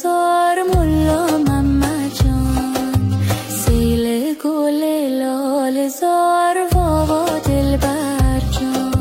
زار ملا محمد جان، سیل گل لاله زار واوا دلبر جان.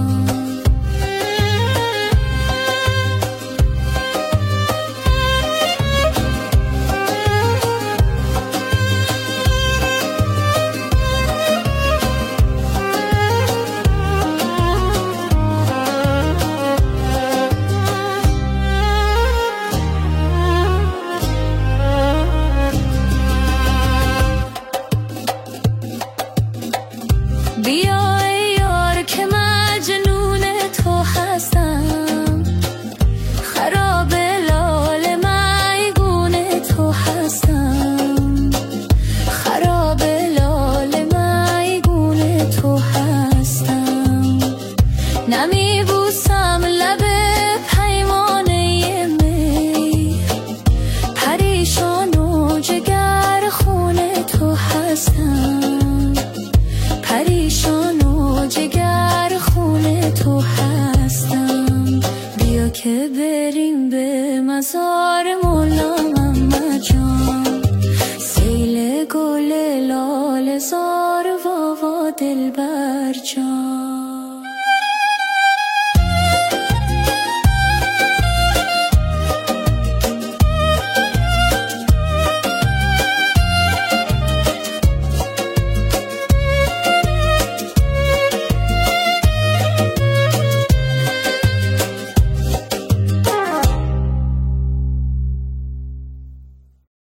بیا ای یار که مجنون تو هستم، خراب لال میگون تو هستم، خراب لال میگون تو هستم. نمیبوسم لب پیمانه می، پریشان و جگر خون تو هستم، پریشان و جگر خون تو هستم. بیا که بریم به مزار مولا محمد جان، سیل گل لاله زار واوا دلبر جان.